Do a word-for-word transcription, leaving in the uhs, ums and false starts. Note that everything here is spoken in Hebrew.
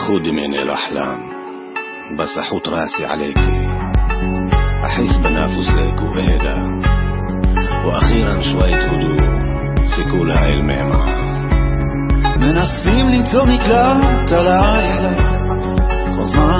خودي من الأحلام بس أحط راسي عليكي، أحس بنافسك وبهدى، وأخيرا شوية هدوء في كل هاي المعمعة. מנסים למצוא מקלט על הלילה, כל זמן